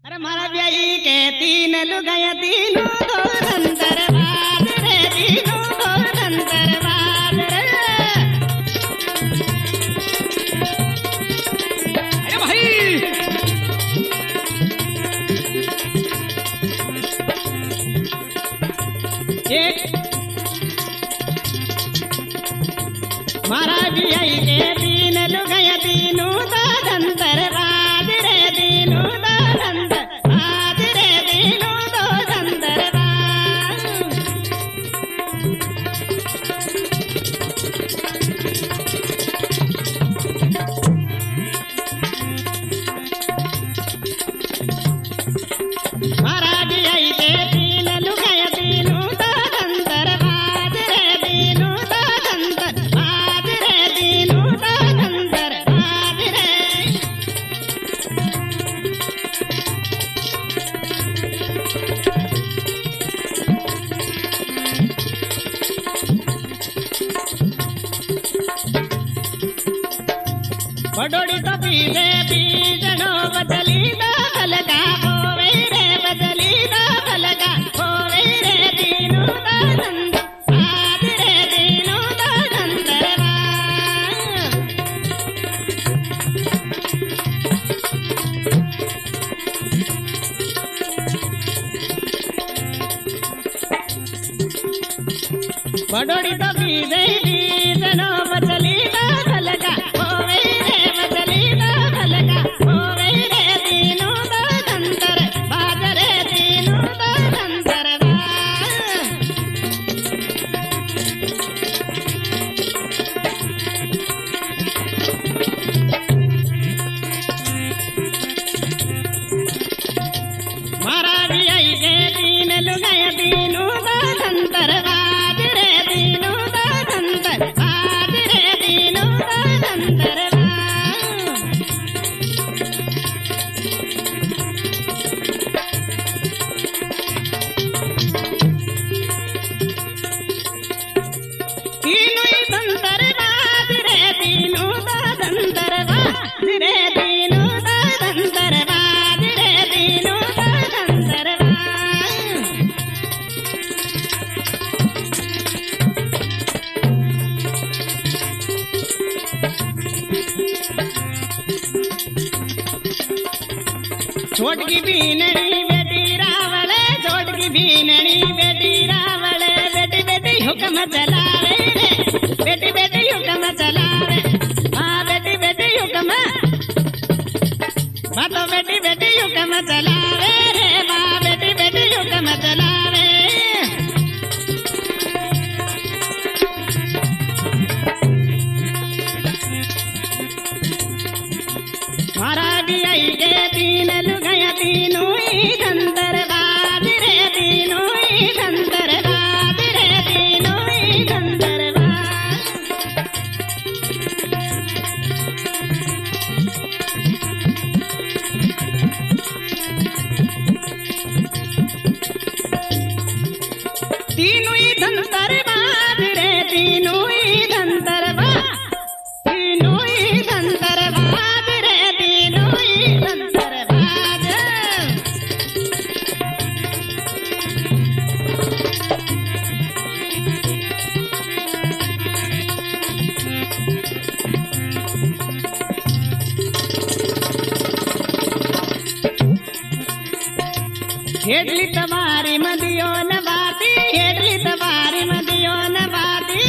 अरे मारा ब्याई के तीन लुगाया तीनों दो दंतरबाज रे, तीनों दो दंतरबाज रे। अरे भाई मारा ब्याई के तीन लुगाया तीनों दो दंतरबाज रे, तीनों दो दंतरबाज रे, तीनों दो दंतरबाज। महाराज आई के तीन लुगाया तीनों दो दंतरबाज रे, तीनों दो दंतरबाज रे, तीनों दो दंतरबाज रे। बडोड़ी तो पीछे पीछनो बदली दो भलका होवे रे, बदली दो भलका होवे रे, तीनों दो दंतरबाज रे, तीनों दो दंतरबाज। बडोड़ी तो पीछे पीछनो बदली दो भलका होवे रे, बदली दो भलका होवे रे, तीनों दो दंतरबाज रे, तीनों दो दंतरबाज। महाराज आई के तीन लुगाया तीनों दो दंतरबाज रे, तीनों दो दंतरबाज रे, तीनों दो दंतरबाज। तीनों ही दंतरबाज रे, तीनों दो दंतरबाज रे, तीनों दो दंतरबाज रे, तीनों दो दंतरबाज। छोटकी बीननी बेटी रावले, छोटकी बीननी बेटी रावले, बेटी बेटी हुक्म चलावे रे, बेटी बेटी हुक्म चलावे। हाँ बेटी बेटी हुक्म, माँ तो बेटी बेटी हुक्म चलावे रे, माँ बेटी बेटी हुक्म चलावे। महाराज आई के तीन लुगाया तीनों ही दंतरबाज रे, तीनों ही दंतरबाज रे, तीनों ही दंतरबाज। तीनों ही दंतरबाज रे, तीनों ही दंतरबाज, तीनों ही दंतरबाज रे, तीनों ही दंतरबाज। हेडली तवारी मदियो न बाती, हेडली तवारी मदियो न बाती।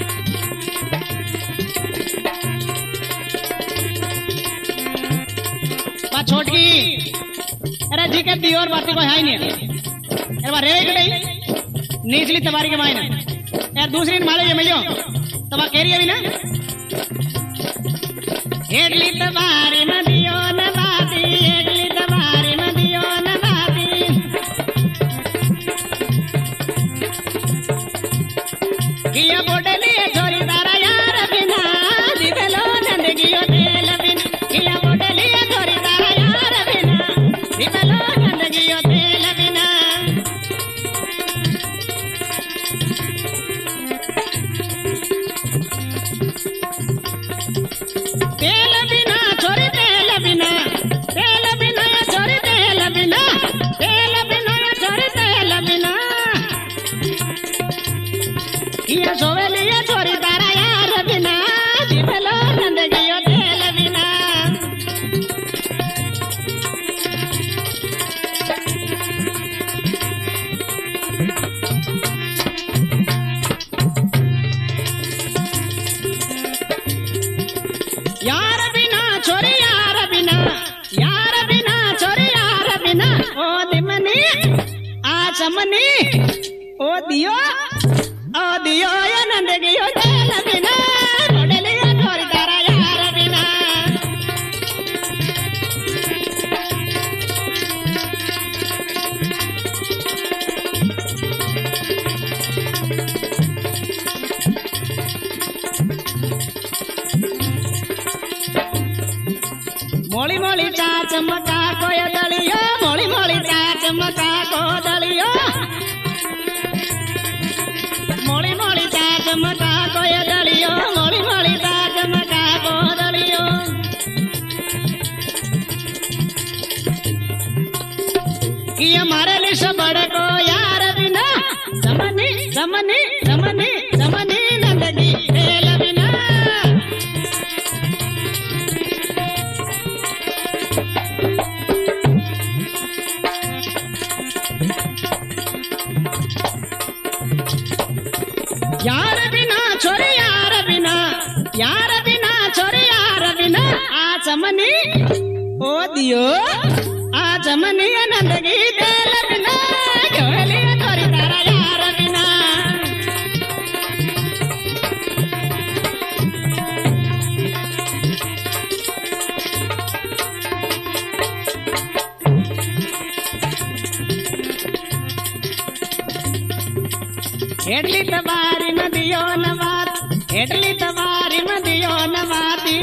बा छोटकी अरे जी के दी और बाती को है नहीं। अरे बा रेवे के नहीं नीचली तवारी के मायना यार दूसरी माले ये मैयो तो बा कह रही है भी ना। हेडली तवारी मदियो न बाती, हेडली तवारी मदियो न बाती। किया बोडली छोरी तारा यार बिना, दिवलो नंद गियो तेल बिना। किया बोडली छोरी तारा यार बिना, दिवलो नंद गियो तेल बिना। तेल बिना छोरी तेल चमनी ओ दियो आनंद गियो तेल बिना रोडलिया छोरी तारा यार बिना मोली मोली चाच मका कोय दलियो मोली मोली चाच मका को दलियो मोली मोली चाच मका कोय दलियो मोली मोली चाच मका को दलियो कि हमारे लिए सबड़ को यार बिना समनी समनी समनी समनी नंदगी तेल बिना यार बिना छोरे यार बिना छोरे यार बिना आ चमनी ओ दियो आ चमनी आनंद की तेल बिना झोली छोरी तारा यार बिना एडली तबारी मदियो नवात एडली तबारी मदियो नवाती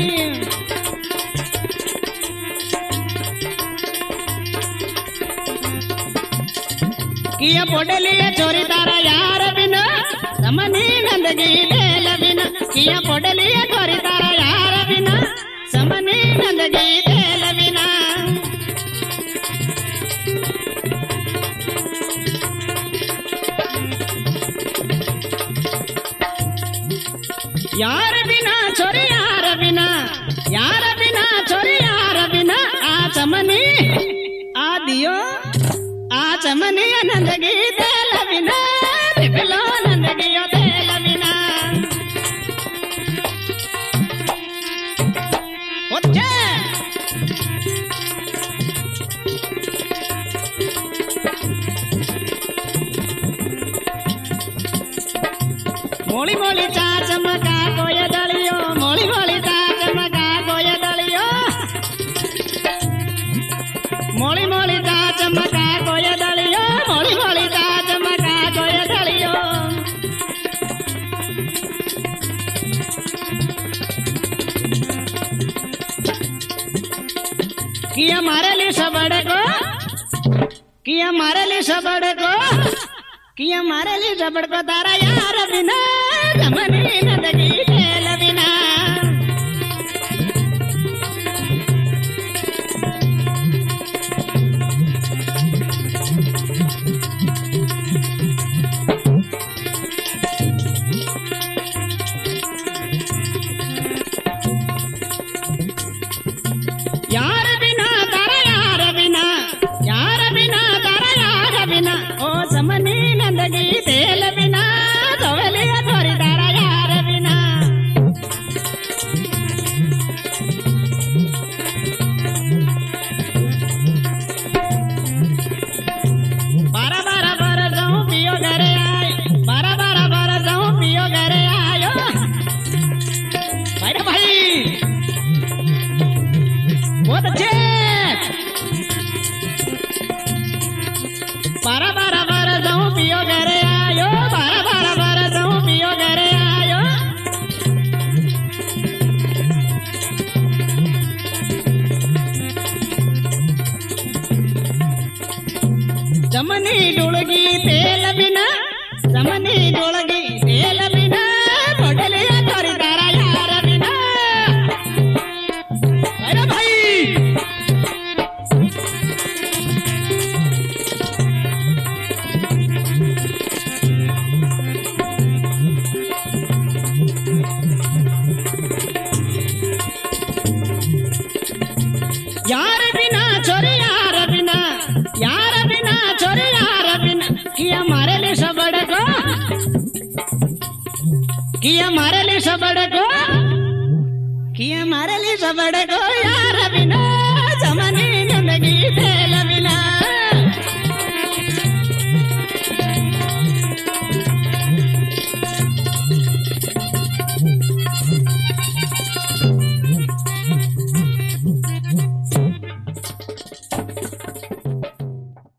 किया पोडलिया चोरी तारा यार बिना समनी नंदगी तेल बिना किया पोडलिया चोरी तारा यार बिना समनी नंदगी तेल बिना यार बिना छोरी यार बिना छोरी यार बिना आ चमनी आ दियो आ चमनी आनंद की तेल बिना बिलो आनंद गियो तेल बिना मोली मोली चाच मका कोय दलियो मोली मोली चाच मका कोय दलियो मोली मोली चाच मका कोय दलियो मोली मोली चाच मका कोय दलियो कि हमारे लिए सबड़ को कि हमारे लिए सबड़ को कि हमारे लिए सबड़ को तारा यार बिना समनी नंदगी तेल बिना यार बिना तारा यार बिना तारा यार बिना ओ समनी नंदगी तेल बिना धोलिया छोरी तारा यार बिना बारह बारह बारह जाऊं पियो घरे आए बारह बारह बारह जाऊं पियो घरे आयो भाई भाई बहुत अच्छे बारह बारह बारह जाऊं पियो घरे आयो बारह बारह बारह जाऊं पियो घरे आयो जमनी डुलगी तेल बिना जमनी डुलगी तेल बिना रोडलिया छोरी तारा यार बिना अरे भाई यार बिना छोरी यार बिना छोरी यार बिना कि हमारे लिए सबड़ को कि हमारे लिए सबड़ को कि हमारे लिए सबड़ को यार बिना जमनी जिंदगी तेल